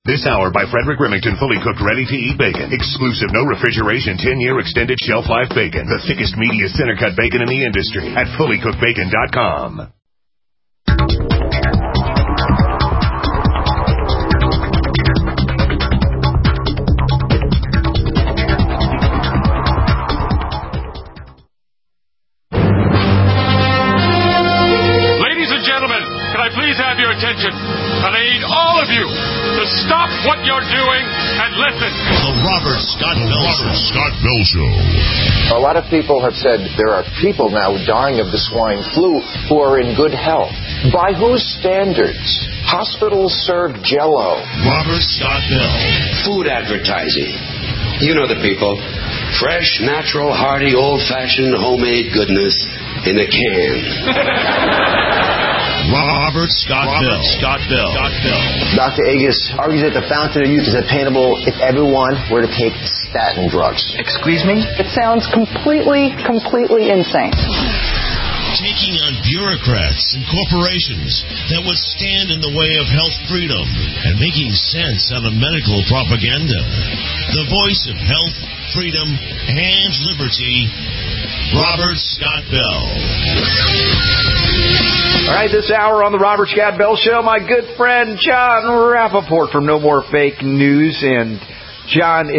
This hour by Frederick Remington, fully cooked, ready-to-eat bacon. Exclusive, no refrigeration, 10-year extended shelf life bacon. The thickest, meatiest, center-cut bacon in the industry at fullycookedbacon.com. Please have your attention. And I need all of you to stop what you're doing and listen. The Robert Scott Bell Show. A lot of people have said there are people now dying of the swine flu who are in good health. By whose standards? Hospitals serve Jell-O. Robert Scott Bell. Food advertising. You know the people. Fresh, natural, hearty, old-fashioned, homemade goodness in a can. Robert Scott Bell. Dr. Agus argues that the fountain of youth is attainable if everyone were to take statin drugs. Excuse me? It sounds completely insane. Taking on bureaucrats and corporations that would stand in the way of health freedom and making sense out of medical propaganda. The voice of health, freedom, and liberty, Robert Scott Bell. All right, this hour on the Robert Scott Bell Show, my good friend John Rappaport from No More Fake News. And John,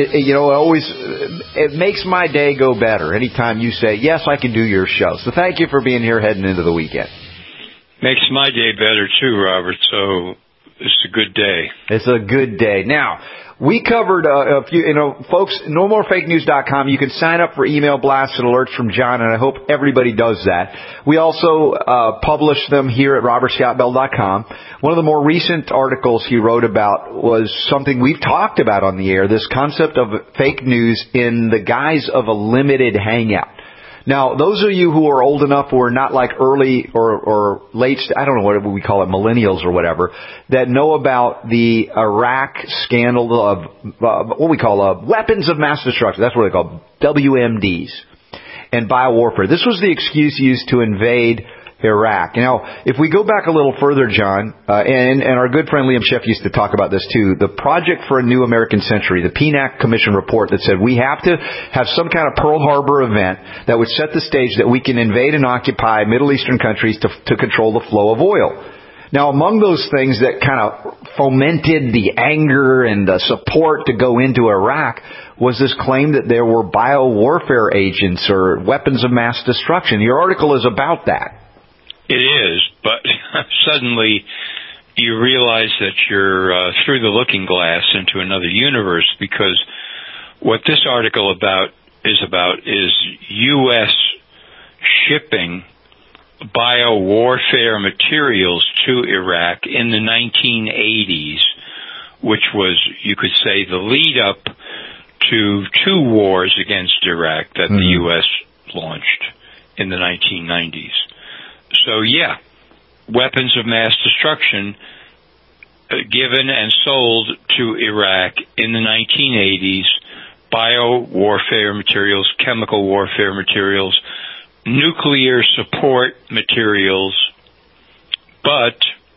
it makes my day go better anytime you say, yes, I can do your show. So thank you for being here heading into the weekend. Makes my day better too, Robert. So it's a good day. It's a good day. Now, we covered a few, folks, nomorefakenews.com. You can sign up for email blasts and alerts from John, and I hope everybody does that. We also publish them here at robertscottbell.com. One of the more recent articles he wrote about was something we've talked about on the air, this concept of fake news in the guise of a limited hangout. Now, those of you who are old enough who are not like early or late, I don't know what we call it, millennials or whatever, that know about the Iraq scandal of what we call weapons of mass destruction. That's what they call WMDs and biowarfare. This was the excuse used to invade Iraq. Now, if we go back a little further, John, and our good friend Liam Schiff used to talk about this too, the Project for a New American Century, the PNAC Commission report that said we have to have some kind of Pearl Harbor event that would set the stage that we can invade and occupy Middle Eastern countries to control the flow of oil. Now, among those things that kind of fomented the anger and the support to go into Iraq was this claim that there were biowarfare agents or weapons of mass destruction. Your article is about that. It is, but suddenly you realize that you're through the looking glass into another universe, because what this article is U.S. shipping biowarfare materials to Iraq in the 1980s, which was, you could say, the lead-up to two wars against Iraq that the U.S. launched in the 1990s. So, yeah, weapons of mass destruction given and sold to Iraq in the 1980s, biowarfare materials, chemical warfare materials, nuclear support materials, but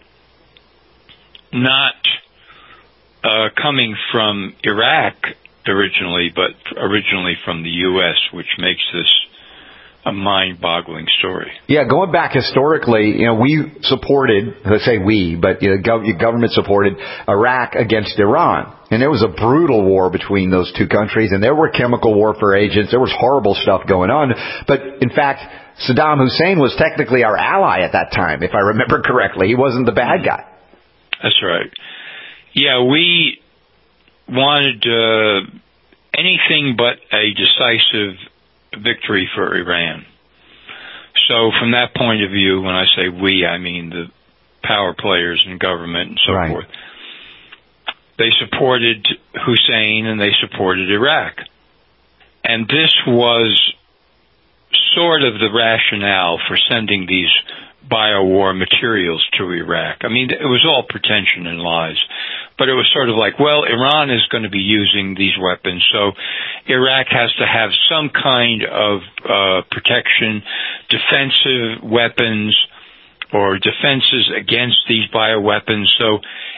not coming from Iraq originally, but originally from the U.S., which makes this a mind-boggling story. Yeah, going back historically, we supported, let's say we, but government supported Iraq against Iran. And there was a brutal war between those two countries, and there were chemical warfare agents. There was horrible stuff going on. But, in fact, Saddam Hussein was technically our ally at that time, if I remember correctly. He wasn't the bad guy. That's right. Yeah, we wanted anything but a decisive victory for Iran. So from that point of view, when I say we, I mean the power players in government and so forth. They supported Hussein and they supported Iraq. And this was sort of the rationale for sending these biowar materials to Iraq. I mean, it was all pretension and lies. But it was sort of like, well, Iran is going to be using these weapons, so Iraq has to have some kind of protection, defensive weapons, or defenses against these bioweapons. So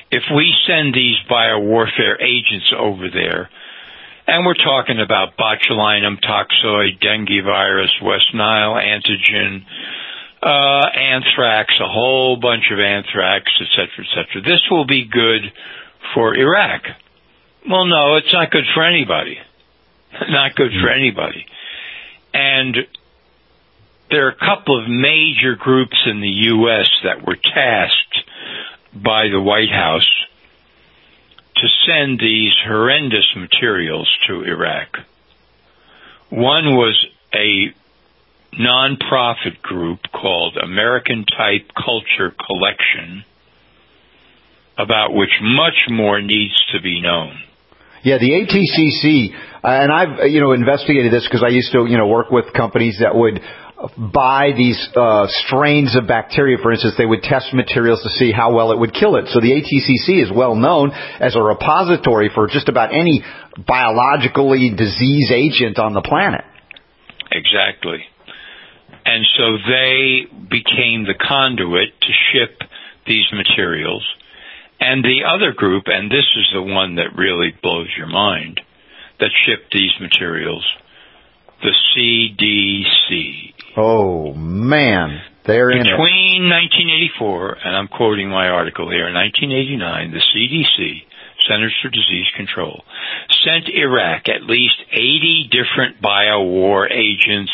if we send these biowarfare agents over there, and we're talking about botulinum toxoid, dengue virus, West Nile antigen, anthrax, a whole bunch of anthrax, etc., this will be good for Iraq. Well, no, it's not good for anybody. Not good for anybody. And there are a couple of major groups in the U.S. that were tasked by the White House to send these horrendous materials to Iraq. One was a non-profit group called American Type Culture Collection, about which much more needs to be known. Yeah, the ATCC, and I've, investigated this because I used to, work with companies that would buy these strains of bacteria. For instance, they would test materials to see how well it would kill it. So the ATCC is well known as a repository for just about any biologically disease agent on the planet. Exactly. And so they became the conduit to ship these materials. And the other group, and this is the one that really blows your mind, that shipped these materials, the CDC. Oh, man. They're in it. Between 1984, and I'm quoting my article here, 1989, the CDC, Centers for Disease Control, sent Iraq at least 80 different biowar agents.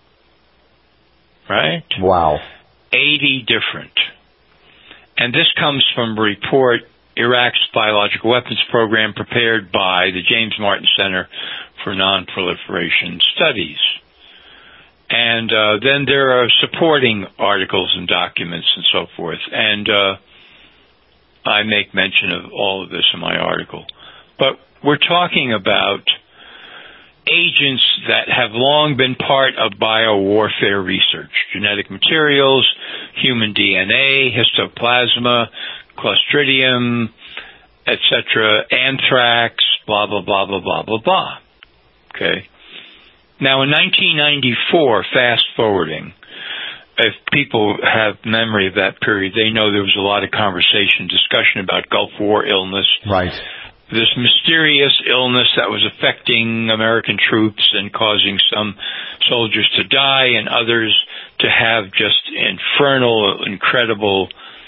Right? Wow. 80 different. And this comes from a report, Iraq's Biological Weapons Program, prepared by the James Martin Center for Non-Proliferation Studies. And then there are supporting articles and documents and so forth. And I make mention of all of this in my article. But we're talking about agents that have long been part of biowarfare research: genetic materials, human DNA, histoplasma, Clostridium, etc., anthrax, blah, blah, blah, blah, blah, blah, blah. Okay. Now, in 1994, fast forwarding, if people have memory of that period, they know there was a lot of conversation, discussion about Gulf War illness. Right. This mysterious illness that was affecting American troops and causing some soldiers to die and others to have just infernal, incredible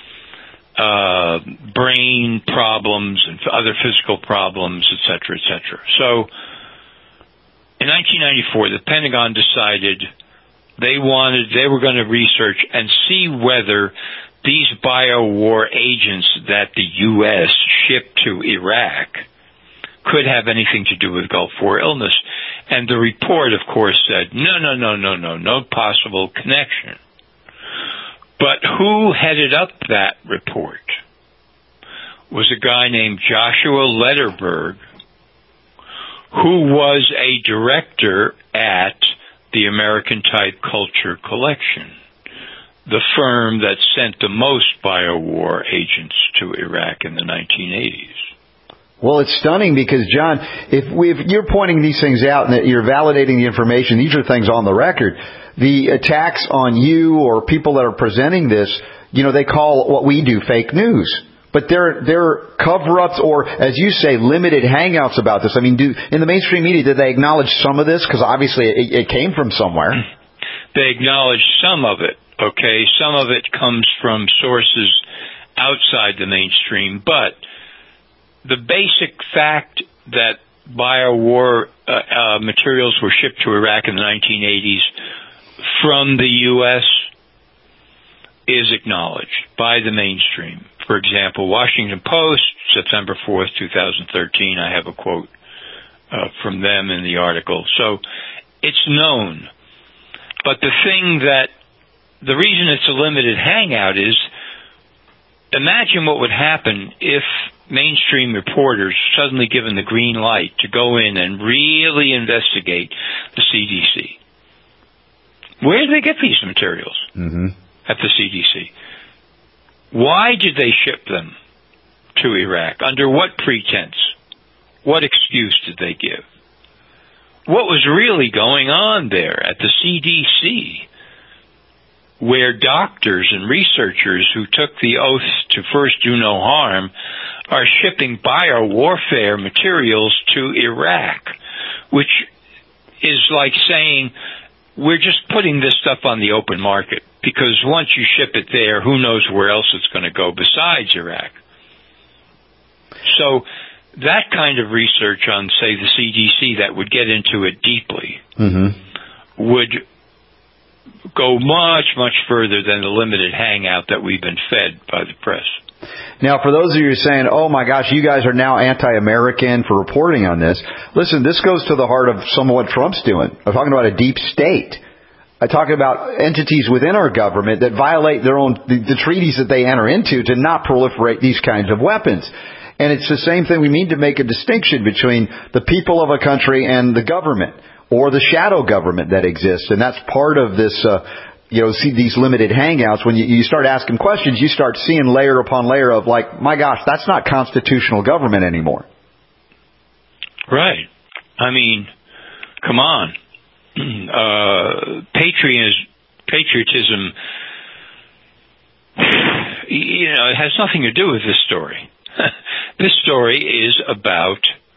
brain problems and other physical problems, etc., etc. So, in 1994, the Pentagon decided they were going to research and see whether these biowar agents that the U.S. shipped to Iraq could have anything to do with Gulf War illness. And the report, of course, said, no possible connection. But who headed up that report was a guy named Joshua Lederberg, who was a director at the American Type Culture Collection, the firm that sent the most biowar agents to Iraq in the 1980s. Well, it's stunning because, John, if you're pointing these things out and that you're validating the information, these are things on the record. The attacks on you or people that are presenting this, they call what we do fake news. But they're cover-ups or, as you say, limited hangouts about this. I mean, in the mainstream media, did they acknowledge some of this? Because obviously it came from somewhere. They acknowledged some of it, okay? Some of it comes from sources outside the mainstream. But the basic fact that biowar materials were shipped to Iraq in the 1980s from the U.S. is acknowledged by the mainstream. For example, Washington Post, September 4th, 2013, I have a quote from them in the article. So it's known. But the reason it's a limited hangout is, imagine what would happen if mainstream reporters suddenly given the green light to go in and really investigate the CDC. Where did they get these materials? At the CDC. Why did they ship them to Iraq? Under what pretense? What excuse did they give? What was really going on there at the CDC? where doctors and researchers who took the oath to first do no harm are shipping biowarfare materials to Iraq, which is like saying, we're just putting this stuff on the open market, because once you ship it there, who knows where else it's going to go besides Iraq. So that kind of research on, say, the CDC that would get into it deeply would go much, much further than the limited hangout that we've been fed by the press. Now, for those of you saying, oh my gosh, you guys are now anti-American for reporting on this, listen, this goes to the heart of some of what Trump's doing. I'm talking about a deep state. I'm talking about entities within our government that violate their own, the treaties that they enter into to not proliferate these kinds of weapons. And it's the same thing. We need to make a distinction between the people of a country and the government, or the shadow government that exists. And that's part of this, see these limited hangouts. When you start asking questions, you start seeing layer upon layer of like, my gosh, that's not constitutional government anymore. Right. I mean, come on. Patriotism, it has nothing to do with this story. This story is about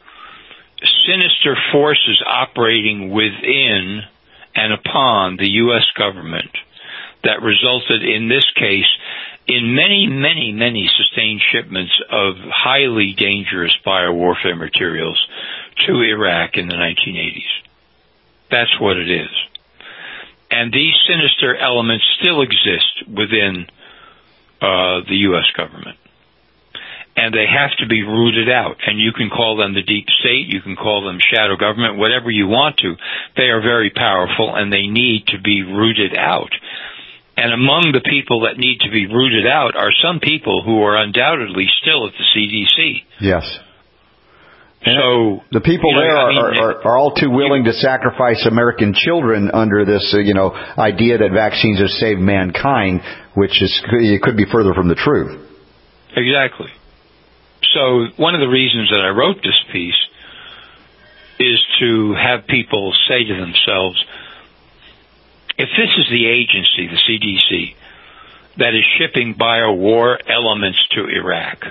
sinister forces operating within and upon the U.S. government that resulted, in this case, in many, many, many sustained shipments of highly dangerous biowarfare materials to Iraq in the 1980s. That's what it is. And these sinister elements still exist within the U.S. government. And they have to be rooted out. And you can call them the deep state, you can call them shadow government, whatever you want to. They are very powerful, and they need to be rooted out. And among the people that need to be rooted out are some people who are undoubtedly still at the CDC. Yes. So the people there are all too willing to sacrifice American children under this, idea that vaccines have saved mankind, which it could be further from the truth. Exactly. So one of the reasons that I wrote this piece is to have people say to themselves, if this is the agency, the CDC, that is shipping biowar elements to Iraq,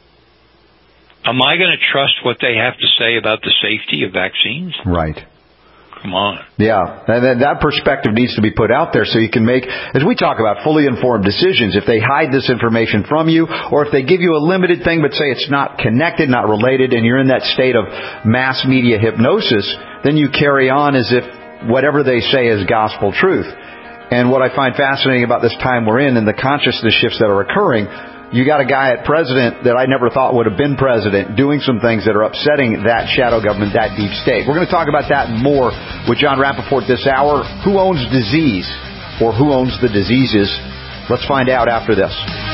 am I going to trust what they have to say about the safety of vaccines? Right. Come on. Yeah, and that perspective needs to be put out there so you can make, as we talk about, fully informed decisions. If they hide this information from you, or if they give you a limited thing but say it's not connected, not related, and you're in that state of mass media hypnosis, then you carry on as if whatever they say is gospel truth. And what I find fascinating about this time we're in and the consciousness shifts that are occurring, you got a guy at president that I never thought would have been president doing some things that are upsetting that shadow government, that deep state. We're going to talk about that and more with John Rappaport this hour. Who owns disease, or who owns the diseases? Let's find out after this.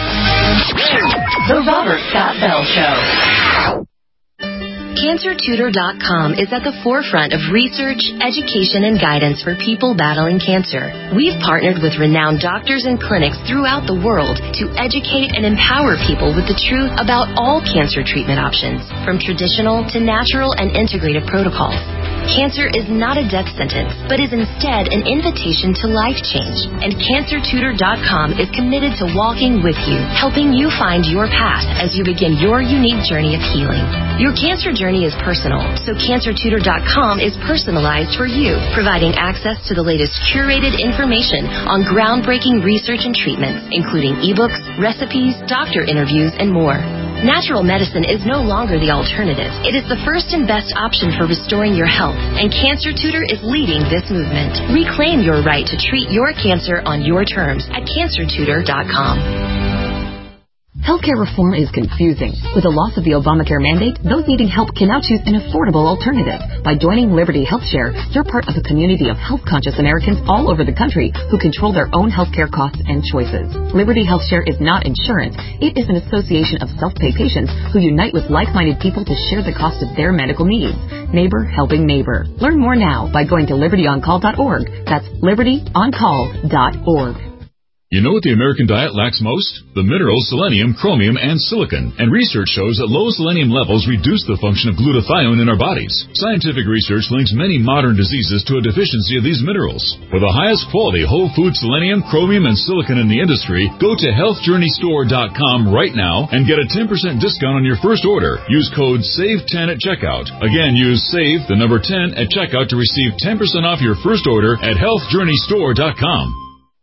The Robert Scott Bell Show. CancerTutor.com is at the forefront of research, education, and guidance for people battling cancer. We've partnered with renowned doctors and clinics throughout the world to educate and empower people with the truth about all cancer treatment options, from traditional to natural and integrative protocols. Cancer is not a death sentence, but is instead an invitation to life change. And CancerTutor.com is committed to walking with you, helping you find your path as you begin your unique journey of healing. Your cancer journey is personal, so CancerTutor.com is personalized for you, providing access to the latest curated information on groundbreaking research and treatments, including ebooks, recipes, doctor interviews, and more. Natural medicine is no longer the alternative. It is the first and best option for restoring your health, and Cancer Tutor is leading this movement. Reclaim your right to treat your cancer on your terms at CancerTutor.com. Healthcare reform is confusing. With the loss of the Obamacare mandate, those needing help can now choose an affordable alternative. By joining Liberty HealthShare, you're part of a community of health-conscious Americans all over the country who control their own healthcare costs and choices. Liberty HealthShare is not insurance. It is an association of self-pay patients who unite with like-minded people to share the cost of their medical needs. Neighbor helping neighbor. Learn more now by going to libertyoncall.org. That's libertyoncall.org. You know what the American diet lacks most? The minerals selenium, chromium, and silicon. And research shows that low selenium levels reduce the function of glutathione in our bodies. Scientific research links many modern diseases to a deficiency of these minerals. For the highest quality whole food selenium, chromium, and silicon in the industry, go to healthjourneystore.com right now and get a 10% discount on your first order. Use code SAVE10 at checkout. Again, use SAVE, the number 10, at checkout to receive 10% off your first order at healthjourneystore.com.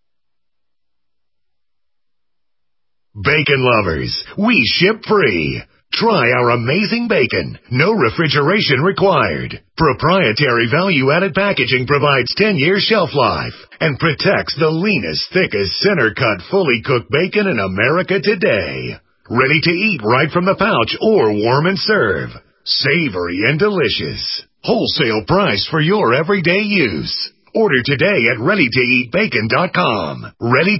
Bacon lovers, we ship free. Try our amazing bacon. No refrigeration required. Proprietary value-added packaging provides 10-year shelf life and protects the leanest, thickest, center-cut, fully cooked bacon in America today. Ready to eat right from the pouch or warm and serve. Savory and delicious. Wholesale price for your everyday use. Order today at ReadyToEatBacon.com.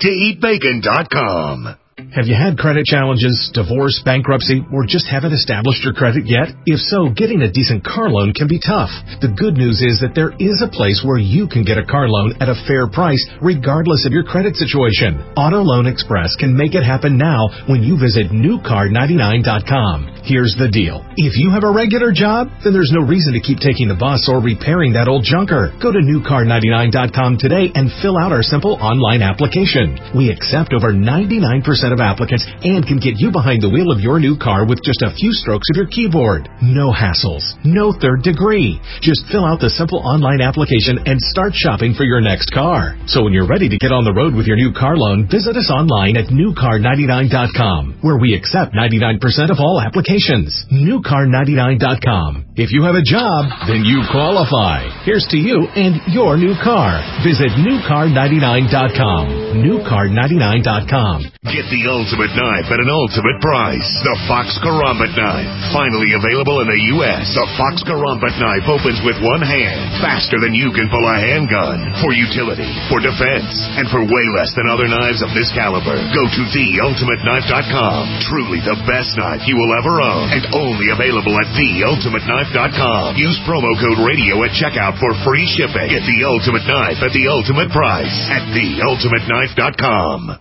ReadyToEatBacon.com. Have you had credit challenges, divorce, bankruptcy, or just haven't established your credit yet? If so, getting a decent car loan can be tough. The good news is that there is a place where you can get a car loan at a fair price, regardless of your credit situation. Auto Loan Express can make it happen now when you visit newcar99.com. Here's the deal. If you have a regular job, then there's no reason to keep taking the bus or repairing that old junker. Go to newcar99.com today and fill out our simple online application. We accept over 99% of applicants and can get you behind the wheel of your new car with just a few strokes of your keyboard. No hassles, no third degree. Just fill out the simple online application and start shopping for your next car. So when you're ready to get on the road with your new car loan, visit us online at newcar99.com, where we accept 99% of all applications. newcar99.com. If you have a job, then you qualify. Here's to you and your new car. Visit newcar99.com. newcar99.com. Get the ultimate knife at an ultimate price. The Fox Karambit knife. Finally available in the U.S. The Fox Karambit knife opens with one hand, faster than you can pull a handgun. For utility, for defense, and for way less than other knives of this caliber. Go to theultimateknife.com. Truly the best knife you will ever own. And only available at theultimateknife.com. Use promo code radio at checkout for free shipping. Get the ultimate knife at the ultimate price at theultimateknife.com.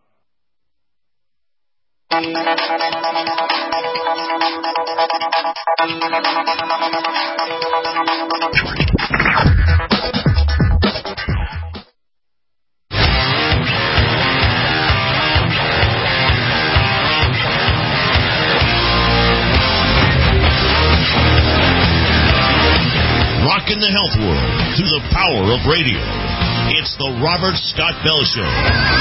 Rocking the health world through the power of radio. It's the Robert Scott Bell Show.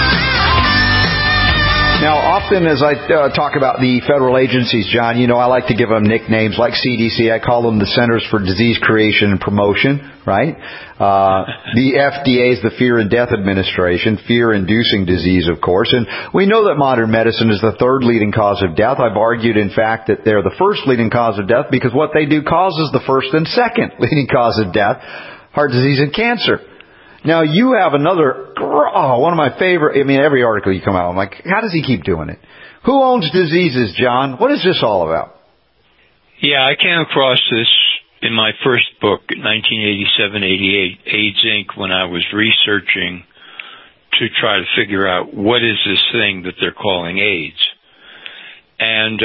Now, often as I talk about the federal agencies, John, I like to give them nicknames like CDC. I call them the Centers for Disease Creation and Promotion, right? The FDA is the Fear and Death Administration, fear-inducing disease, of course. And we know that modern medicine is the third leading cause of death. I've argued, in fact, that they're the first leading cause of death because what they do causes the first and second leading cause of death, heart disease and cancer. Now, you have another, one of my favorite, every article you come out, I'm like, how does he keep doing it? Who owns diseases, John? What is this all about? Yeah, I came across this in my first book, 1987-88, AIDS Inc., when I was researching to try to figure out what is this thing that they're calling AIDS. And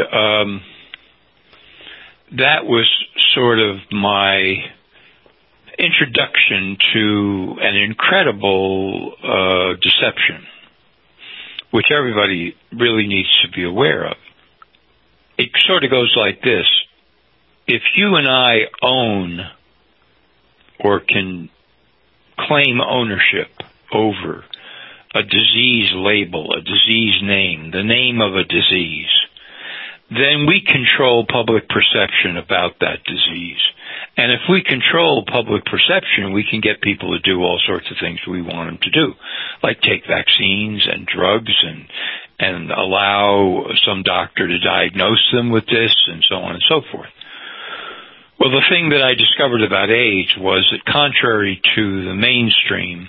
that was sort of my introduction to an incredible deception, which everybody really needs to be aware of. It sort of goes like this. If you and I own or can claim ownership over a disease label, a disease name, the name of a disease, then we control public perception about that disease. And if we control public perception, we can get people to do all sorts of things we want them to do, like take vaccines and drugs and allow some doctor to diagnose them with this and so on and so forth. Well, the thing that I discovered about AIDS was that contrary to the mainstream,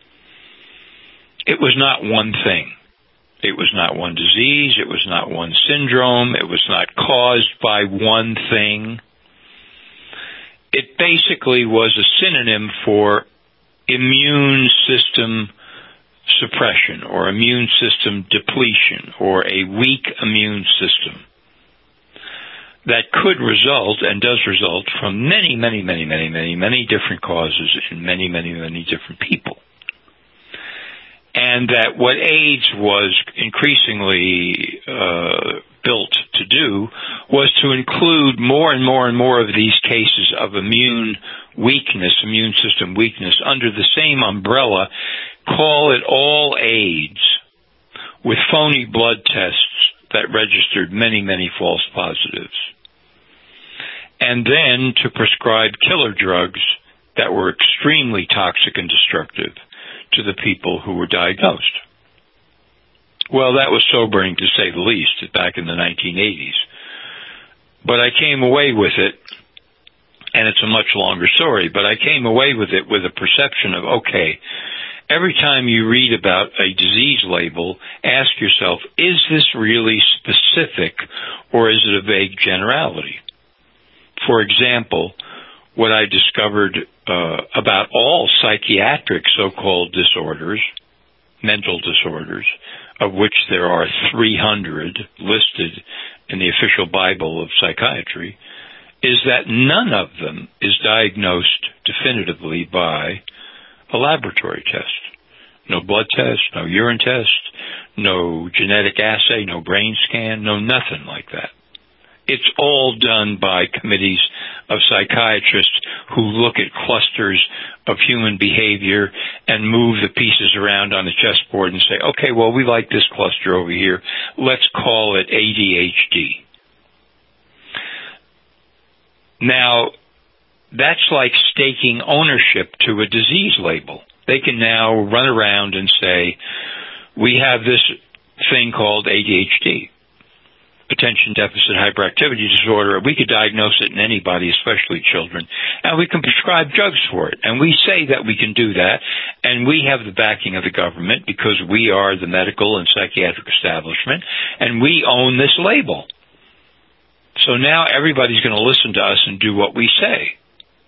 it was not one thing. It was not one disease. It was not one syndrome. It was not caused by one thing. It basically was a synonym for immune system suppression or immune system depletion or a weak immune system that could result and does result from many different causes in many different people. And that what AIDS was increasingly built to do was to include more and more of these cases of immune system weakness under the same umbrella, call it all AIDS, with phony blood tests that registered many false positives. And then to prescribe killer drugs that were extremely toxic and destructive to the people who were diagnosed. Well, that was sobering to say the least back in the 1980s. But I came away with it, and it's a much longer story, but I came away with it with a perception of, okay, every time you read about a disease label, ask yourself, is this really specific or is it a vague generality? For example, what I discovered about all psychiatric so-called disorders, mental disorders, of which there are 300 listed in the official Bible of psychiatry, is that none of them is diagnosed definitively by a laboratory test. No blood test, no urine test, no genetic assay, no brain scan, no nothing like that. It's all done by committees of psychiatrists who look at clusters of human behavior and move the pieces around on the chessboard and say, okay, well, we like this cluster over here. Let's call it ADHD. Now, that's like staking ownership to a disease label. They can now run around and say, we have this thing called ADHD. Attention deficit hyperactivity disorder. We could diagnose it in anybody, especially children, and we can prescribe drugs for it. And we say that we can do that, and we have the backing of the government because we are the medical and psychiatric establishment, and we own this label. So now everybody's going to listen to us and do what we say.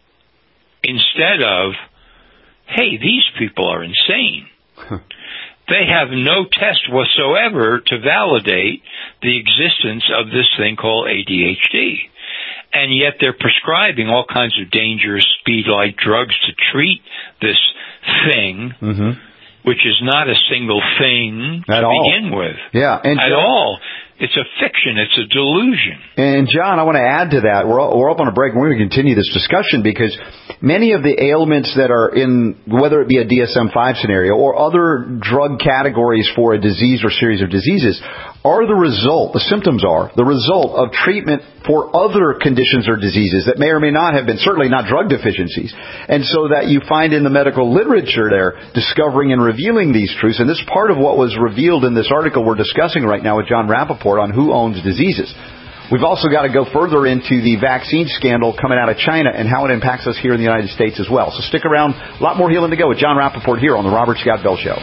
Instead of, hey, these people are insane. They have no test whatsoever to validate the existence of this thing called ADHD. And yet they're prescribing all kinds of dangerous speed-like drugs to treat this thing, which is not a single thing to begin with. Yeah, and at all. It's a fiction. It's a delusion. And, John, I want to add to that. We're up on a break, and we're going to continue this discussion because many of the ailments that are in, whether it be a DSM-5 scenario or other drug categories for a disease or series of diseases, are the result, the symptoms are the result of treatment for other conditions or diseases that may or may not have been, certainly not drug deficiencies. And so that you find in the medical literature there discovering and revealing these truths. And this is part of what was revealed in this article we're discussing right now with John Rappaport on who owns diseases. We've also got to go further into the vaccine scandal coming out of China and how it impacts us here in the United States as well. So stick around. A lot more healing to go with John Rappaport here on The Robert Scott Bell Show.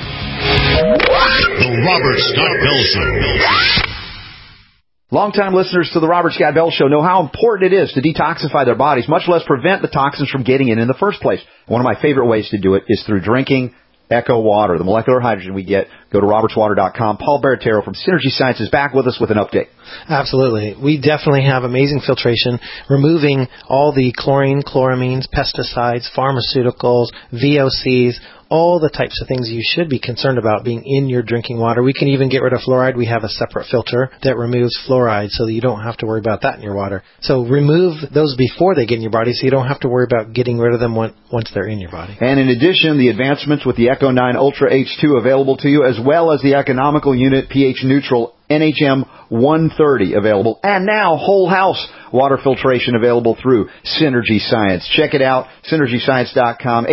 The Robert Scott Bell Show. Longtime listeners to The Robert Scott Bell Show know how important it is to detoxify their bodies, much less prevent the toxins from getting in the first place. One of my favorite ways to do it is through drinking Echo Water, the molecular hydrogen we get. Go to robertswater.com. Paul Baratero from Synergy Science is back with us with an update. Absolutely. We definitely have amazing filtration, removing all the chlorine, chloramines, pesticides, pharmaceuticals, VOCs, all the types of things you should be concerned about being in your drinking water. We can even get rid of fluoride. We have a separate filter that removes fluoride so that you don't have to worry about that in your water. So remove those before they get in your body so you don't have to worry about getting rid of them once they're in your body. And in addition, the advancements with the Echo 9 Ultra H2 available to you, as well as the economical unit pH neutral NHM 130 available, and now whole house water filtration available through Synergy Science. Check it out, synergyscience.com,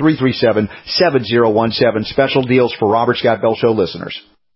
800-337-7017. Special deals for Robert Scott Bell Show listeners.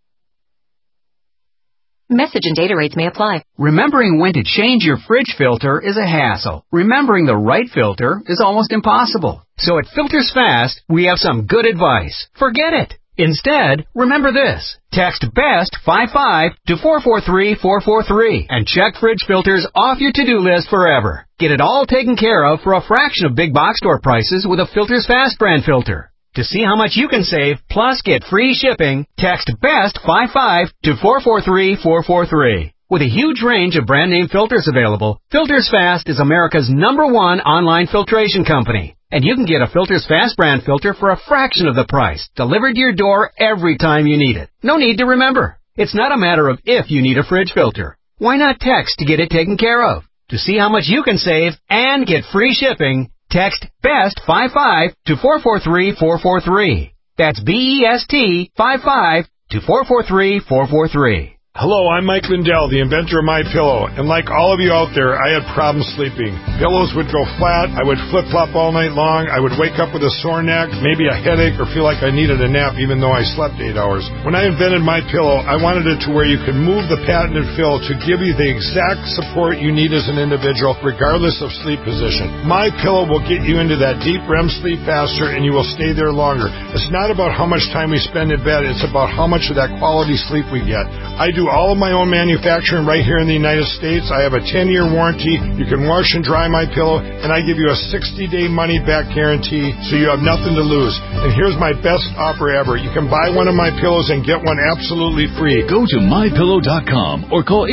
Message and data rates may apply. Remembering when to change your fridge filter is a hassle. Remembering the right filter is almost impossible. So at Filters Fast, we have some good advice. Forget it. Instead, remember this. Text BEST55 to 443-443 and check fridge filters off your to-do list forever. Get it all taken care of for a fraction of big box store prices with a Filters Fast brand filter. To see how much you can save, plus get free shipping, text BEST55 to 443-443. With a huge range of brand name filters available, Filters Fast is America's #1 online filtration company. And you can get a Filters Fast brand filter for a fraction of the price, delivered to your door every time you need it. No need to remember. It's not a matter of if you need a fridge filter. Why not text to get it taken care of? To see how much you can save and get free shipping, text BEST55 to 443-443. That's BEST55 to 443-443. Hello, I'm Mike Lindell, the inventor of MyPillow, and like all of you out there, I had problems sleeping. Pillows would go flat, I would flip-flop all night long, I would wake up with a sore neck, maybe a headache, or feel like I needed a nap even though I slept 8 hours. When I invented MyPillow, I wanted it to where you could move the patented fill to give you the exact support you need as an individual, regardless of sleep position. MyPillow will get you into that deep REM sleep faster, and you will stay there longer. It's not about how much time we spend in bed, it's about how much of that quality sleep we get. I do all of my own manufacturing right here in the United States. I have a 10-year warranty. You can wash and dry my pillow, and I give you a 60-day money-back guarantee, so you have nothing to lose. And here's my best offer ever. You can buy one of my pillows and get one absolutely free. Go to MyPillow.com or call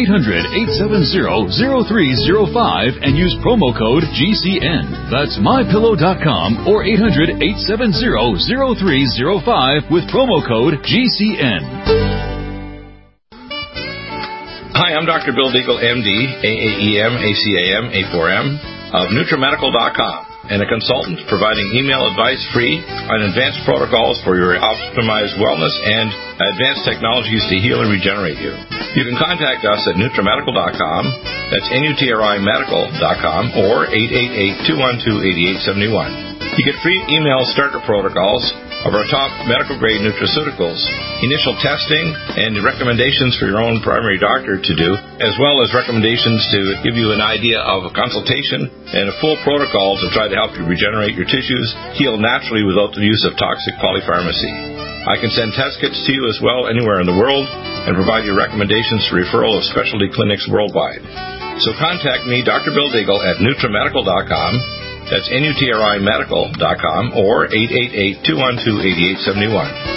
800-870-0305 and use promo code GCN. That's MyPillow.com or 800-870-0305 with promo code GCN. Hi, I'm Dr. Bill Deagle, MD, AAEM, ACAM, A4M, of NutriMedical.com, and a consultant providing email advice free on advanced protocols for your optimized wellness and advanced technologies to heal and regenerate you. You can contact us at NutriMedical.com, that's NutriMedical.com, or 888-212-8871. You get free email starter protocols of our top medical-grade nutraceuticals, initial testing, and recommendations for your own primary doctor to do, as well as recommendations to give you an idea of a consultation and a full protocol to try to help you regenerate your tissues, heal naturally without the use of toxic polypharmacy. I can send test kits to you as well anywhere in the world and provide you recommendations for referral of specialty clinics worldwide. So contact me, Dr. Bill Deagle, at NutriMedical.com. That's NutriMedical.com or 888-212-8871.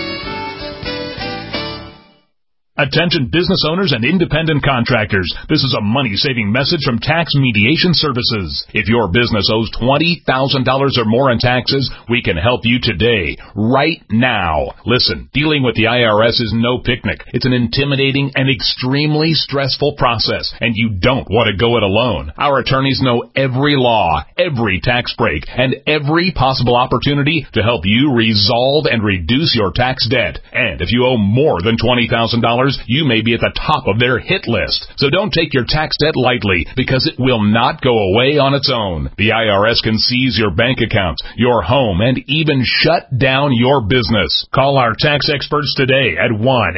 Attention business owners and independent contractors. This is a money-saving message from Tax Mediation Services. If your business owes $20,000 or more in taxes, we can help you today, right now. Listen, dealing with the IRS is no picnic. It's an intimidating and extremely stressful process, and you don't want to go it alone. Our attorneys know every law, every tax break, and every possible opportunity to help you resolve and reduce your tax debt. And if you owe more than $20,000, you may be at the top of their hit list. So don't take your tax debt lightly, because it will not go away on its own. The IRS can seize your bank accounts, your home, and even shut down your business. Call our tax experts today at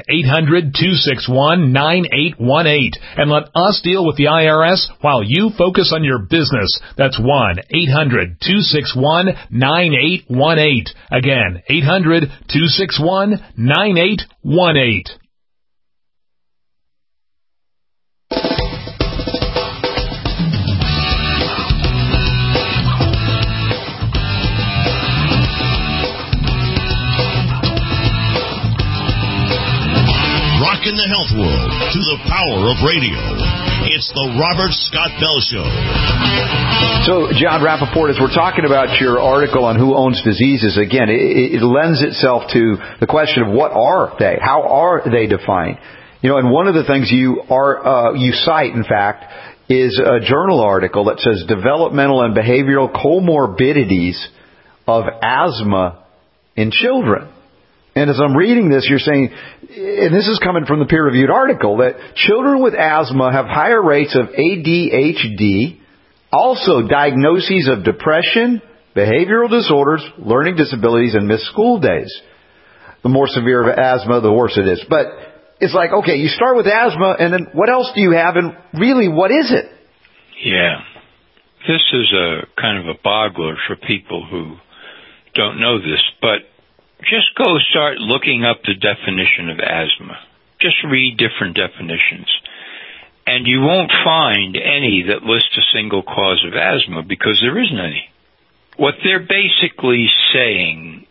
1-800-261-9818 and let us deal with the IRS while you focus on your business. That's 1-800-261-9818. Again, 800-261-9818. In the health world to the power of radio. It's the Robert Scott Bell Show. So, John Rappaport, as we're talking about your article on who owns diseases, again, it lends itself to the question of what are they? How are they defined? You know, and one of the things you cite, in fact, is a journal article that says developmental and behavioral comorbidities of asthma in children. And as I'm reading this, you're saying, and this is coming from the peer-reviewed article, that children with asthma have higher rates of ADHD, also diagnoses of depression, behavioral disorders, learning disabilities, and missed school days. The more severe of asthma, the worse it is. But it's like, okay, you start with asthma, and then what else do you have, and really, what is it? Yeah. This is a kind of a boggler for people who don't know this, but just go start looking up the definition of asthma. Just read different definitions. And you won't find any that list a single cause of asthma because there isn't any. What they're basically saying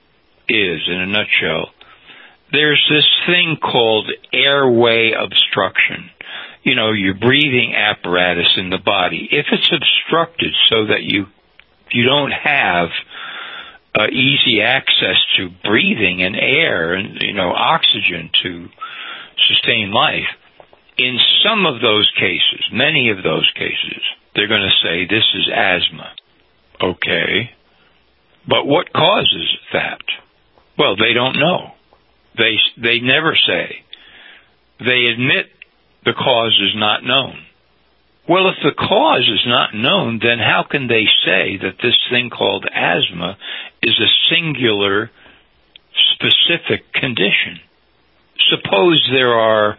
is, in a nutshell, there's this thing called airway obstruction. You know, your breathing apparatus in the body. If it's obstructed so that you don't have easy access to breathing and air and, oxygen to sustain life, in some of those cases, many of those cases, they're going to say this is asthma. Okay. But what causes that? Well, they don't know. They never say. They admit the cause is not known. Well, if the cause is not known, then how can they say that this thing called asthma is a singular, specific condition? Suppose there are,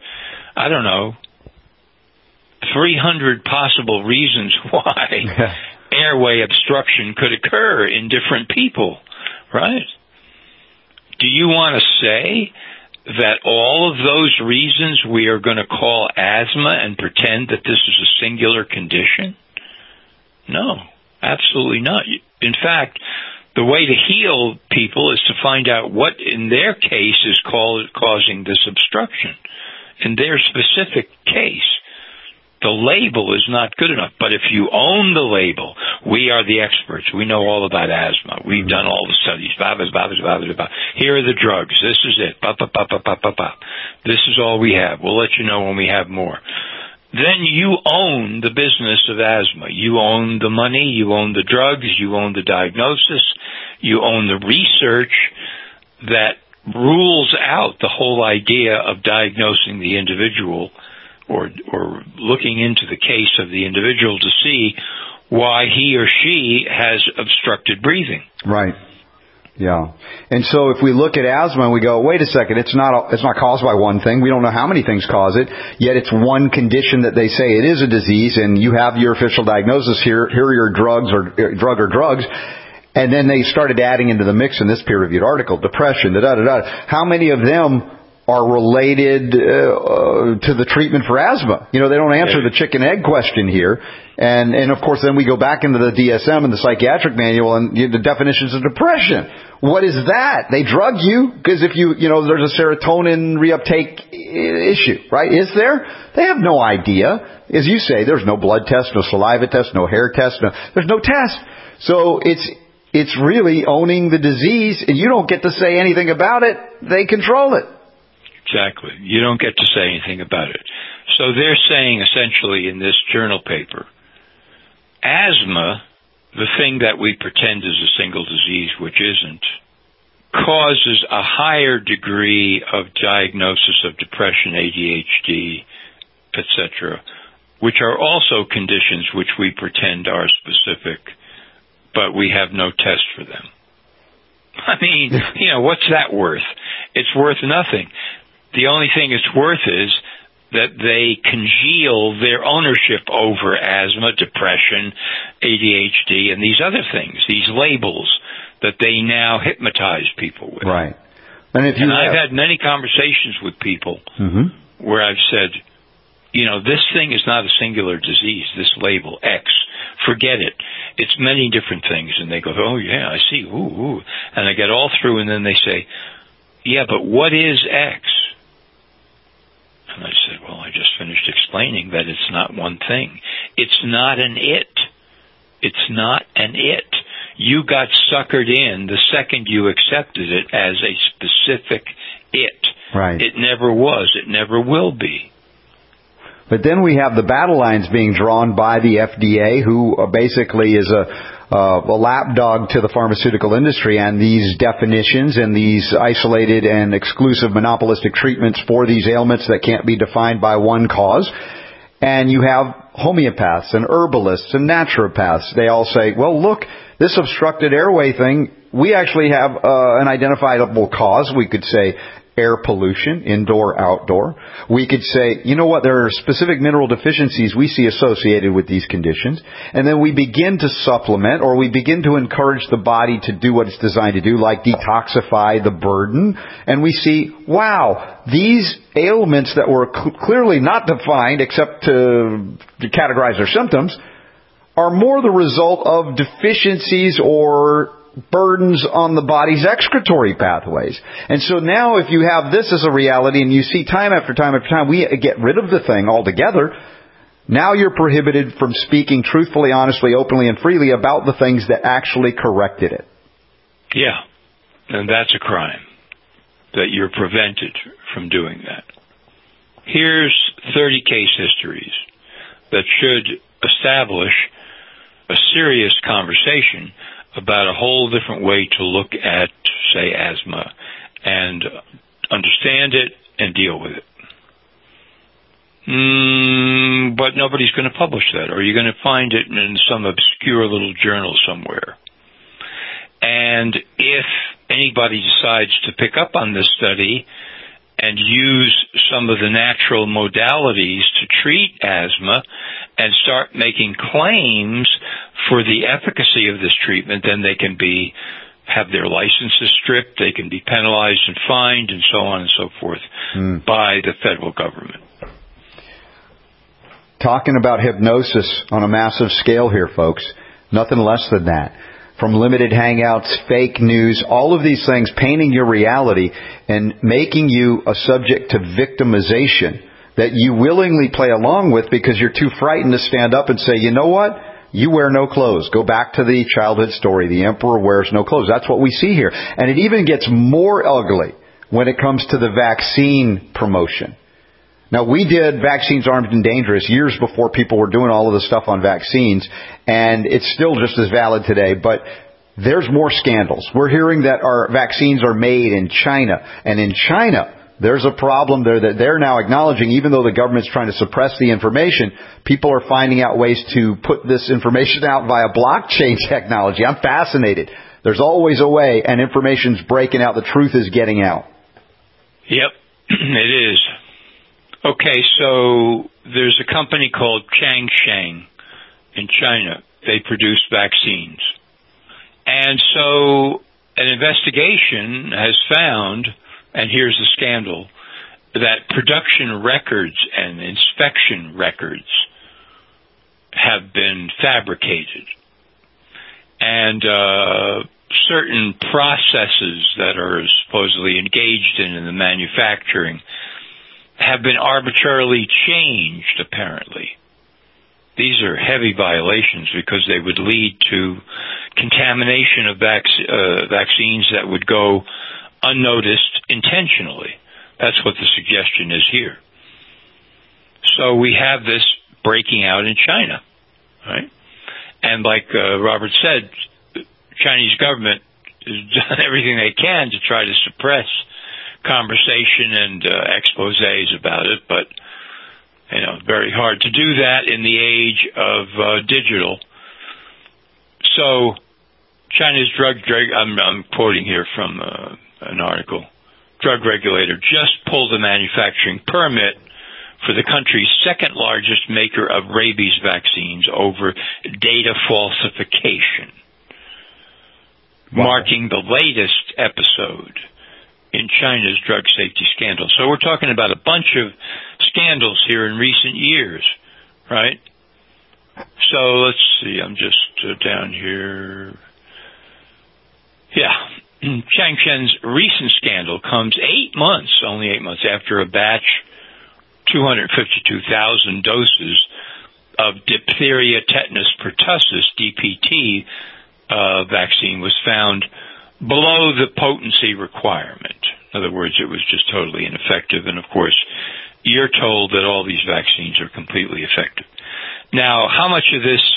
300 possible reasons why airway obstruction could occur in different people, right? Do you want to say that all of those reasons we are going to call asthma and pretend that this is a singular condition? No, absolutely not. In fact, the way to heal people is to find out what in their case is causing this obstruction. In their specific case, the label is not good enough. But if you own the label, we are the experts. We know all about asthma. We've done all the studies. Here are the drugs. This is it. This is all we have. We'll let you know when we have more. Then you own the business of asthma. You own the money. You own the drugs. You own the diagnosis. You own the research that rules out the whole idea of diagnosing the individual or looking into the case of the individual to see why he or she has obstructed breathing. Right. Yeah. And so if we look at asthma and we go, wait a second, it's not caused by one thing. We don't know how many things cause it, yet it's one condition that they say it is a disease, and you have your official diagnosis here. Here are your drugs or drugs. And then they started adding into the mix in this peer-reviewed article, depression, How many of them are related to the treatment for asthma? They don't answer the chicken egg question here. And of course then we go back into the DSM and the psychiatric manual and the definitions of depression. What is that? They drug you because if there's a serotonin reuptake issue, right? Is there? They have no idea. As you say, there's no blood test, no saliva test, no hair test, there's no test. So it's really owning the disease, and you don't get to say anything about it. They control it. Exactly. You don't get to say anything about it. So they're saying essentially in this journal paper, asthma, the thing that we pretend is a single disease, which isn't, causes a higher degree of diagnosis of depression, ADHD, etc., which are also conditions which we pretend are specific, but we have no test for them. I mean, what's that worth? It's worth nothing. The only thing it's worth is that they congeal their ownership over asthma, depression, ADHD, and these other things, these labels that they now hypnotize people with. Right. And I've had many conversations with people where I've said, this thing is not a singular disease, this label, X. Forget it. It's many different things. And they go, oh, yeah, I see. Ooh. And I get all through, and then they say, yeah, but what is X? And I said, well, I just finished explaining that it's not one thing. It's not an it. It's not an it. You got suckered in the second you accepted it as a specific it. Right. It never was. It never will be. But then we have the battle lines being drawn by the FDA, who basically is a lapdog to the pharmaceutical industry, and these definitions and these isolated and exclusive monopolistic treatments for these ailments that can't be defined by one cause. And you have homeopaths and herbalists and naturopaths. They all say, well, look, this obstructed airway thing, we actually have an identifiable cause. We could say air pollution, indoor, outdoor. We could say, you know what, there are specific mineral deficiencies we see associated with these conditions. And then we begin to supplement, or we begin to encourage the body to do what it's designed to do, like detoxify the burden. And we see, wow, these ailments that were clearly not defined except to categorize their symptoms are more the result of deficiencies or burdens on the body's excretory pathways. And so now if you have this as a reality and you see time after time after time, we get rid of the thing altogether, now you're prohibited from speaking truthfully, honestly, openly, and freely about the things that actually corrected it. Yeah, and that's a crime, that you're prevented from doing that. Here's 30 case histories that should establish a serious conversation about a whole different way to look at, say, asthma and understand it and deal with it. But nobody's going to publish that, or you're going to find it in some obscure little journal somewhere. And if anybody decides to pick up on this study and use some of the natural modalities to treat asthma and start making claims for the efficacy of this treatment, then they can have their licenses stripped, they can be penalized and fined, and so on and so forth by the federal government. Talking about hypnosis on a massive scale here, folks. Nothing less than that. From limited hangouts, fake news, all of these things painting your reality and making you a subject to victimization that you willingly play along with because you're too frightened to stand up and say, you know what? You wear no clothes. Go back to the childhood story. The emperor wears no clothes. That's what we see here. And it even gets more ugly when it comes to the vaccine promotion. Now, we did Vaccines Armed and Dangerous years before people were doing all of the stuff on vaccines, and it's still just as valid today, but there's more scandals. We're hearing that our vaccines are made in China, and in China, there's a problem there that they're now acknowledging, even though the government's trying to suppress the information, people are finding out ways to put this information out via blockchain technology. I'm fascinated. There's always a way, and information's breaking out. The truth is getting out. Yep, it is. Okay, so there's a company called Changsheng in China. They produce vaccines. And so an investigation has found, and here's the scandal, that production records and inspection records have been fabricated. And certain processes that are supposedly engaged in the manufacturing have been arbitrarily changed, apparently. These are heavy violations because they would lead to contamination of vaccines that would go unnoticed intentionally. That's what the suggestion is here. So we have this breaking out in China, right? And like Robert said, the Chinese government has done everything they can to try to suppress conversation and exposés about it, but very hard to do that in the age of digital. So China's I'm quoting here from an article, drug regulator just pulled a manufacturing permit for the country's second largest maker of rabies vaccines over data falsification, marking the latest episode in China's drug safety scandal. So we're talking about a bunch of scandals here in recent years, right? So let's see, I'm just down here. Yeah. Changsheng's recent scandal comes only 8 months after a batch, 252,000 doses of diphtheria tetanus pertussis, DPT, vaccine was found below the potency requirement. In other words, it was just totally ineffective. And, of course, you're told that all these vaccines are completely effective. Now, how much of this...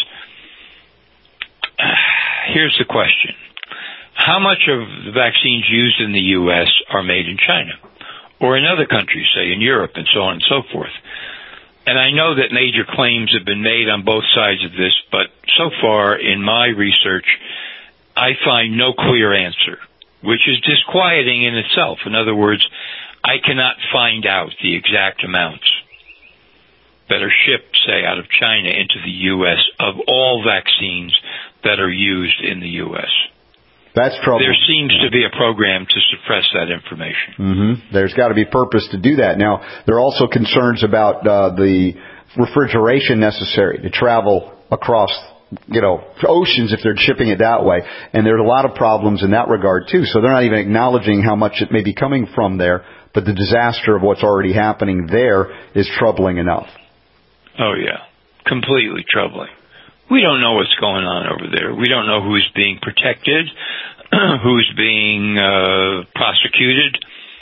Here's the question. How much of the vaccines used in the U.S. are made in China? Or in other countries, say in Europe, and so on and so forth? And I know that major claims have been made on both sides of this, but so far in my research, I find no clear answer, which is disquieting in itself. In other words, I cannot find out the exact amounts that are shipped, say, out of China into the U.S. of all vaccines that are used in the U.S. That's trouble. There seems to be a program to suppress that information. Mm-hmm. There's got to be purpose to do that. Now, there are also concerns about the refrigeration necessary to travel across oceans if they're shipping it that way. And there's a lot of problems in that regard too. So they're not even acknowledging how much it may be coming from there, but the disaster of what's already happening there is troubling enough. Oh yeah, completely troubling. We don't know what's going on over there. We don't know who's being protected, who's being prosecuted,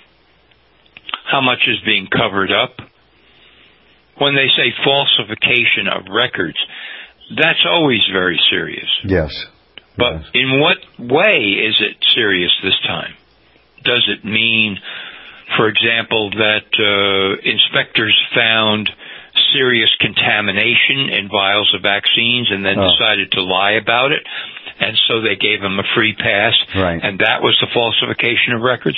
how much is being covered up. When they say falsification of records, that's always very serious. Yes. But in what way is it serious this time? Does it mean, for example, that inspectors found serious contamination in vials of vaccines and then decided to lie about it, and so they gave them a free pass, and that was the falsification of records?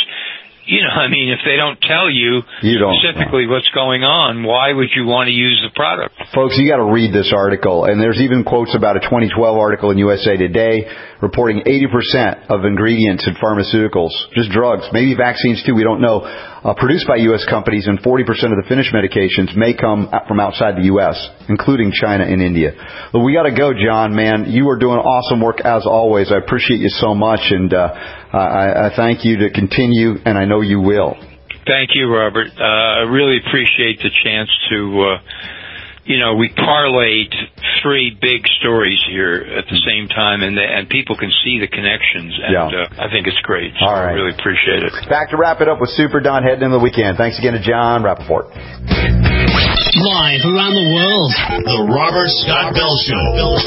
If they don't tell you specifically what's going on, why would you want to use the product? Folks, you got to read this article. And there's even quotes about a 2012 article in USA Today reporting 80% of ingredients in pharmaceuticals, just drugs, maybe vaccines too, we don't know, produced by U.S. companies, and 40% of the finished medications may come from outside the U.S., including China and India. But we got to go, John, man. You are doing awesome work as always. I appreciate you so much, and I thank you to continue, and I know you will. Thank you, Robert. I really appreciate the chance to, we parlayed three big stories here at the same time, and people can see the connections, and I think it's great. So I really appreciate it. Back to wrap it up with Super Don heading into the weekend. Thanks again to John Rappaport. Live around the world, The Robert Scott Bell Show.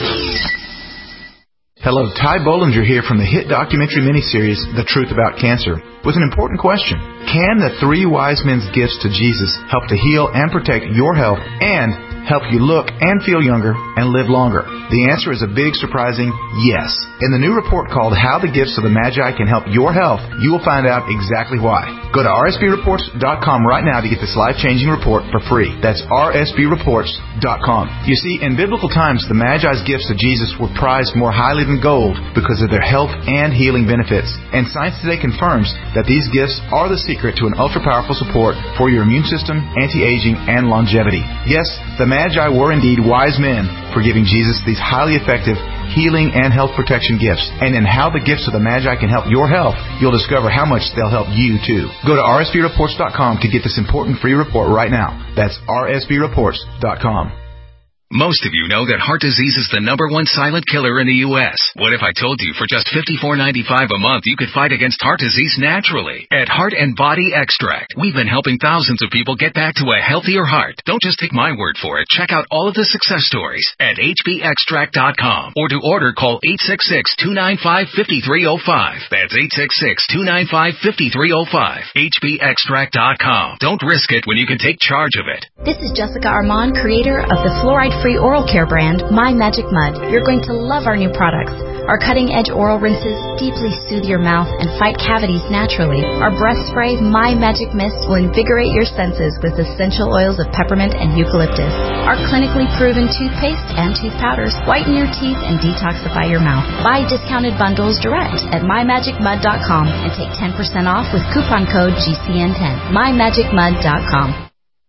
Hello, Ty Bollinger here from the hit documentary miniseries, The Truth About Cancer, with an important question. Can the three wise men's gifts to Jesus help to heal and protect your health and help you look and feel younger and live longer? The answer is a big, surprising yes. In the new report called How the Gifts of the Magi Can Help Your Health, you will find out exactly why. Go to rsbreports.com right now to get this life-changing report for free. That's rsbreports.com. You see, in biblical times, the Magi's gifts to Jesus were prized more highly than gold because of their health and healing benefits. And science today confirms that these gifts are the secret to an ultra-powerful support for your immune system, anti-aging, and longevity. Yes, the Magi were indeed wise men for giving Jesus these highly effective healing and health protection gifts. And in How the Gifts of the Magi Can Help Your Health, you'll discover how much they'll help you too. Go to rsbreports.com to get this important free report right now. That's rsbreports.com. Most of you know that heart disease is the #1 silent killer in the U.S. What if I told you for just $54.95 a month you could fight against heart disease naturally? At Heart and Body Extract, we've been helping thousands of people get back to a healthier heart. Don't just take my word for it. Check out all of the success stories at hbextract.com, or to order, call 866-295-5305. That's 866-295-5305. hbextract.com. Don't risk it when you can take charge of it. This is Jessica Armand, creator of the fluoride-free oral care brand, My Magic Mud. You're going to love our new products. Our cutting-edge oral rinses deeply soothe your mouth and fight cavities naturally. Our breath spray, My Magic Mist, will invigorate your senses with essential oils of peppermint and eucalyptus. Our clinically proven toothpaste and tooth powders whiten your teeth and detoxify your mouth. Buy discounted bundles direct at mymagicmud.com and take 10% off with coupon code GCN10. mymagicmud.com.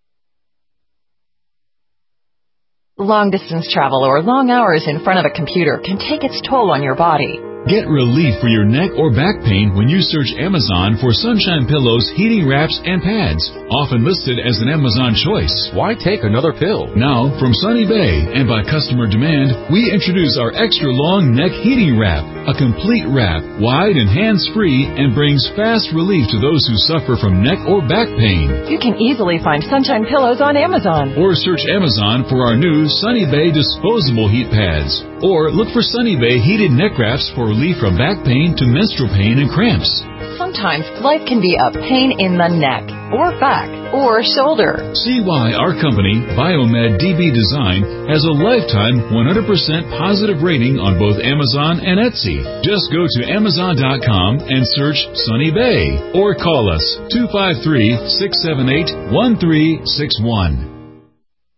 Long-distance travel or long hours in front of a computer can take its toll on your body. Get relief for your neck or back pain when you search Amazon for Sunshine Pillows, heating wraps, and pads, often listed as an Amazon choice. Why take another pill? Now, from Sunny Bay and by customer demand, we introduce our extra long neck heating wrap, a complete wrap, wide and hands-free, and brings fast relief to those who suffer from neck or back pain. You can easily find Sunshine Pillows on Amazon. Or search Amazon for our new Sunny Bay disposable heat pads. Or look for Sunny Bay heated neck wraps for relief from back pain to menstrual pain and cramps. Sometimes life can be a pain in the neck, or back, or shoulder. See why our company, Biomed DB Design, has a lifetime 100% positive rating on both Amazon and Etsy. Just go to Amazon.com and search Sunny Bay, or call us 253-678-1361.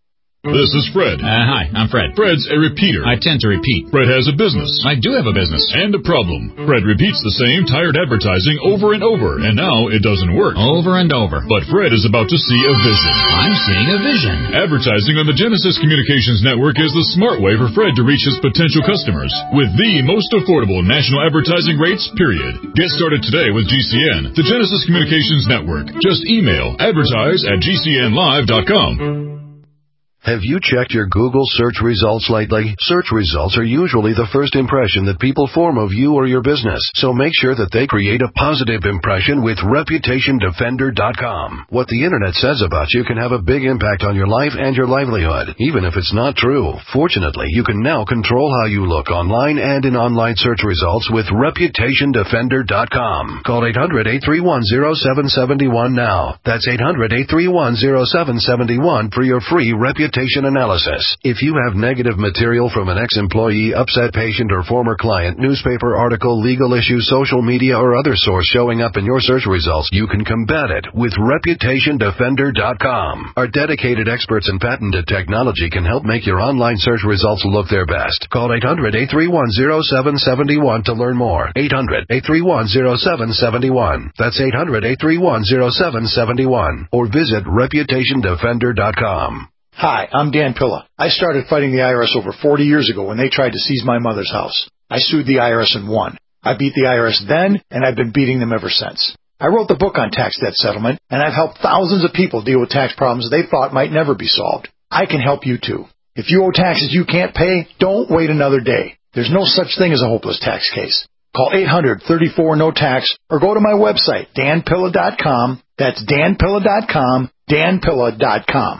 This is Fred. Hi, I'm Fred. Fred's a repeater. I tend to repeat. Fred has a business. I do have a business. And a problem. Fred repeats the same tired advertising over and over, and now it doesn't work. Over and over. But Fred is about to see a vision. I'm seeing a vision. Advertising on the Genesis Communications Network is the smart way for Fred to reach his potential customers with the most affordable national advertising rates, period. Get started today with GCN, the Genesis Communications Network. Just email advertise@gcnlive.com. Have you checked your Google search results lately? Search results are usually the first impression that people form of you or your business, so make sure that they create a positive impression with ReputationDefender.com. What the Internet says about you can have a big impact on your life and your livelihood, even if it's not true. Fortunately, you can now control how you look online and in online search results with ReputationDefender.com. Call 800-831-0771 now. That's 800-831-0771 for your free reputation analysis. If you have negative material from an ex-employee, upset patient, or former client, newspaper article, legal issue, social media, or other source showing up in your search results, you can combat it with ReputationDefender.com. Our dedicated experts in patented technology can help make your online search results look their best. Call 800-831-0771 to learn more. 800-831-0771. That's 800-831-0771. Or visit ReputationDefender.com. Hi, I'm Dan Pilla. I started fighting the IRS over 40 years ago when they tried to seize my mother's house. I sued the IRS and won. I beat the IRS then, and I've been beating them ever since. I wrote the book on tax debt settlement, and I've helped thousands of people deal with tax problems they thought might never be solved. I can help you too. If you owe taxes you can't pay, don't wait another day. There's no such thing as a hopeless tax case. Call 800-34-NO-TAX or go to my website, danpilla.com. That's danpilla.com, danpilla.com.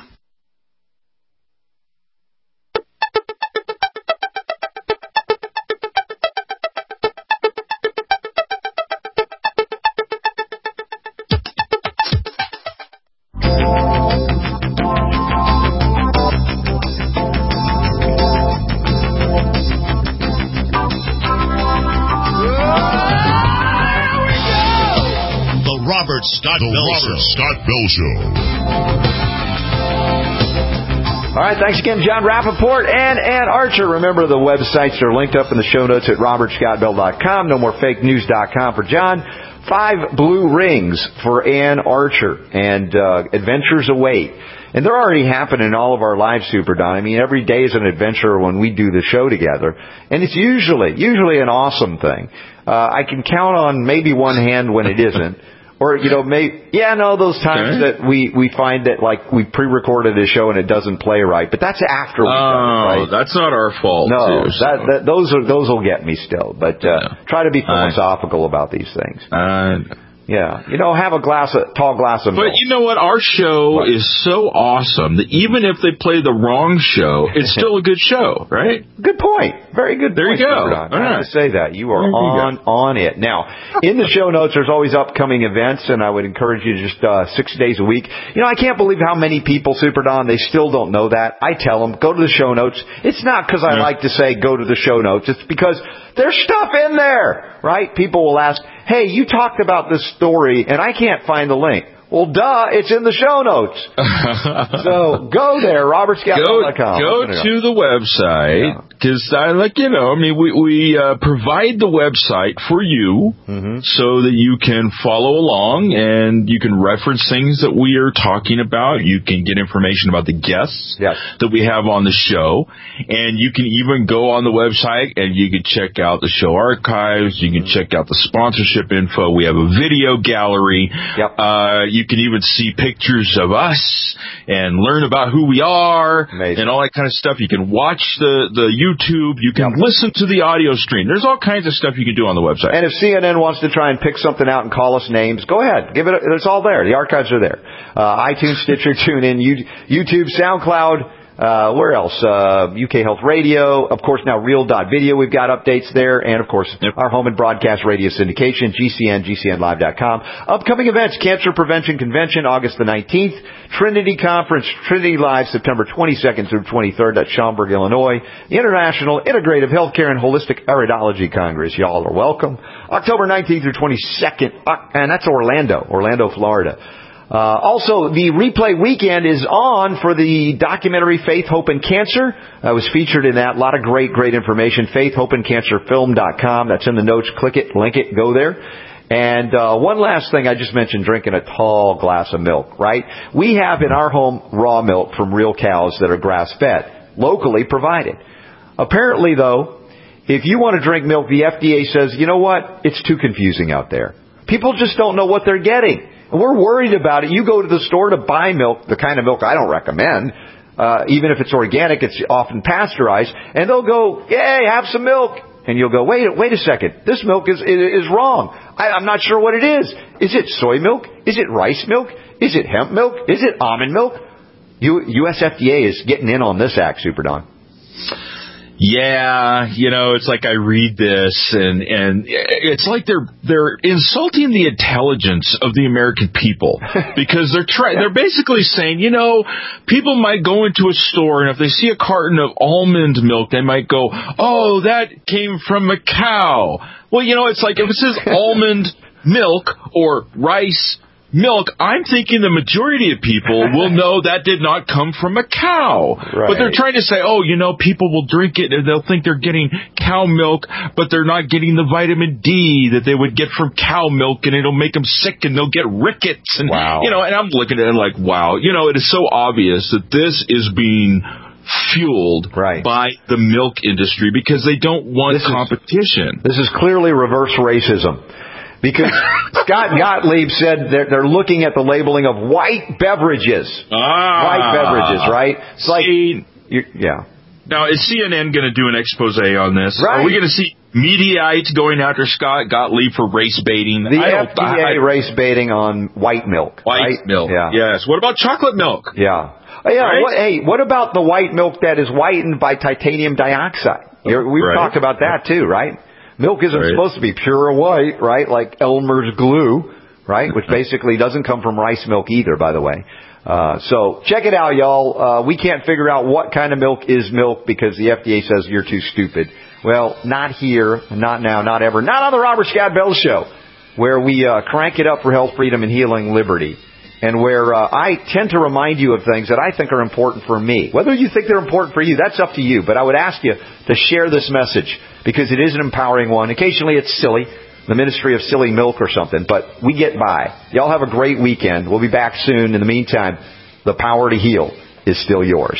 Scott Bell Show. All right, thanks again, John Rappaport and Ann Archer. Remember, the websites are linked up in the show notes at robertscottbell.com, nomorefakenews.com for John. 5 blue rings for Ann Archer, and adventures await. And they're already happening in all of our lives, Super Don. I mean, every day is an adventure when we do the show together. And it's usually an awesome thing. I can count on maybe one hand when it isn't. Or, those times that we find that, like, we pre-recorded a show and it doesn't play right. But that's after we've done it, right? That's not our fault, no, too. So. Those will get me still. But try to be philosophical about these things. Yeah. Have a tall glass of milk. But you know what? Our show is so awesome that even if they play the wrong show, it's still a good show, right? Good point. Very good there point. There you go. I have to say that. You are on it. Now, in the show notes, there's always upcoming events, and I would encourage you to just 6 days a week. I can't believe how many people, Super Don, they still don't know that. I tell them, go to the show notes. It's not because I like to say go to the show notes. It's because there's stuff in there, right? People will ask, hey, you talked about this story, and I can't find the link. Well, duh, it's in the show notes. So go there, robertscottbell.com. Go to the website, because we provide the website for you so that you can follow along and you can reference things that we are talking about. You can get information about the guests that we have on the show, and you can even go on the website and you can check out the show archives. You can check out the sponsorship info. We have a video gallery. You can even see pictures of us and learn about who we are and all that kind of stuff. You can watch the YouTube. You can listen to the audio stream. There's all kinds of stuff you can do on the website. And if CNN wants to try and pick something out and call us names, go ahead. It's all there. The archives are there. iTunes, Stitcher, TuneIn, YouTube, SoundCloud. Where else? UK Health Radio. Of course, now Real.video. We've got updates there. And, of course, our home and broadcast radio syndication, GCN, GCNlive.com. Upcoming events, Cancer Prevention Convention, August the 19th. Trinity Conference, Trinity Live, September 22nd through 23rd at Schaumburg, Illinois. The International Integrative Healthcare and Holistic Iridology Congress. Y'all are welcome. October 19th through 22nd. And that's Orlando, Florida. Also, the replay weekend is on for the documentary Faith, Hope, and Cancer. I was featured in that. A lot of great information. FaithHopeAndCancerFilm.com. That's in the notes. Click it, link it, go there. And one last thing, I just mentioned drinking a tall glass of milk, right? We have in our home raw milk from real cows that are grass-fed, locally provided. Apparently, though, if you want to drink milk, the FDA says, you know what? It's too confusing out there. People just don't know what they're getting. And we're worried about it. You go to the store to buy milk, the kind of milk I don't recommend. Even if it's organic, it's often pasteurized. And they'll go, yay, have some milk. And you'll go, wait a second. This milk is wrong. I'm not sure what it is. Is it soy milk? Is it rice milk? Is it hemp milk? Is it almond milk? US FDA is getting in on this act, Super Don. Yeah, it's like I read this and it's like they're insulting the intelligence of the American people because they're basically saying, people might go into a store and if they see a carton of almond milk, they might go, oh, that came from a cow. Well, it's like if it says almond milk or rice milk, I'm thinking the majority of people will know that did not come from a cow. Right. But they're trying to say, people will drink it and they'll think they're getting cow milk, but they're not getting the vitamin D that they would get from cow milk, and it'll make them sick and they'll get rickets. And, wow. And I'm looking at it like, wow, it is so obvious that this is being fueled by the milk industry because they don't want competition. This is clearly reverse racism. Because Scott Gottlieb said they're looking at the labeling of white beverages. White beverages, right? It's like, yeah. Now, is CNN going to do an expose on this? Right. Are we going to see Mediaite going after Scott Gottlieb for race baiting? The FDA race baiting on white milk. White milk, yeah. Yes. What about chocolate milk? Yeah. Yeah. Right? What about the white milk that is whitened by titanium dioxide? We've talked about that too, right? Milk isn't supposed to be pure white, right? Like Elmer's glue, right? Which basically doesn't come from rice milk either, by the way. So check it out, y'all. We can't figure out what kind of milk is milk because the FDA says you're too stupid. Well, not here, not now, not ever. Not on the Robert Scott Bell Show, where we crank it up for health, freedom, and healing liberty. And where I tend to remind you of things that I think are important for me. Whether you think they're important for you, that's up to you. But I would ask you to share this message because it is an empowering one. Occasionally it's silly, the ministry of silly milk or something, but we get by. Y'all have a great weekend. We'll be back soon. In the meantime, the power to heal is still yours.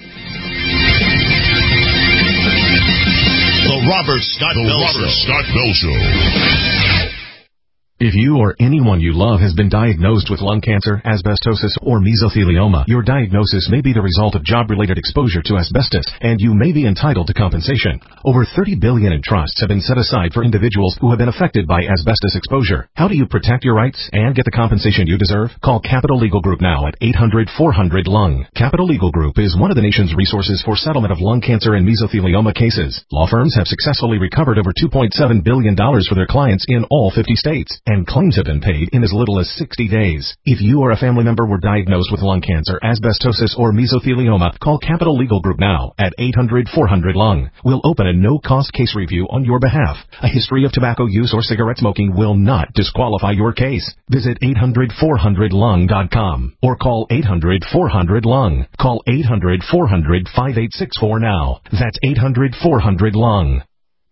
The Robert Scott Bell Show. If you or anyone you love has been diagnosed with lung cancer, asbestosis, or mesothelioma, your diagnosis may be the result of job-related exposure to asbestos, and you may be entitled to compensation. Over $30 billion in trusts have been set aside for individuals who have been affected by asbestos exposure. How do you protect your rights and get the compensation you deserve? Call Capital Legal Group now at 800-400-LUNG. Capital Legal Group is one of the nation's resources for settlement of lung cancer and mesothelioma cases. Law firms have successfully recovered over $2.7 billion for their clients in all 50 states. And claims have been paid in as little as 60 days. If you or a family member were diagnosed with lung cancer, asbestosis, or mesothelioma, call Capital Legal Group now at 800-400-LUNG. We'll open a no-cost case review on your behalf. A history of tobacco use or cigarette smoking will not disqualify your case. Visit 800-400-LUNG.com or call 800-400-LUNG. Call 800-400-5864 now. That's 800-400-LUNG.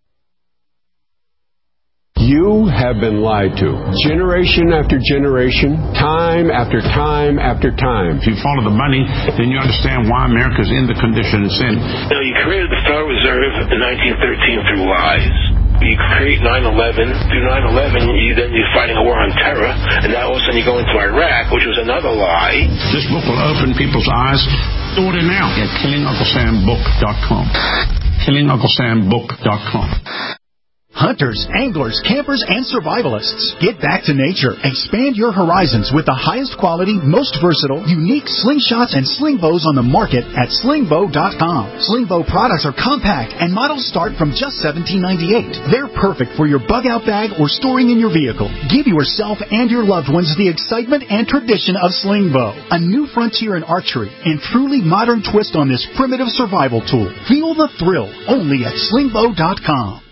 You have been lied to. Generation after generation, time after time after time. If you follow the money, then you understand why America's in the condition it's in. Now, you created the Federal Reserve in 1913 through lies. You create 9/11. Through 9/11, you're fighting a war on terror, and now all of a sudden you go into Iraq, which was another lie. This book will open people's eyes. Order now at KillingUncleSamBook.com. KillingUncleSamBook.com. Hunters, anglers, campers, and survivalists. Get back to nature. Expand your horizons with the highest quality, most versatile, unique slingshots and sling bows on the market at slingbow.com. Slingbow products are compact and models start from just $17.98. They're perfect for your bug-out bag or storing in your vehicle. Give yourself and your loved ones the excitement and tradition of Slingbow, a new frontier in archery and truly modern twist on this primitive survival tool. Feel the thrill only at slingbow.com.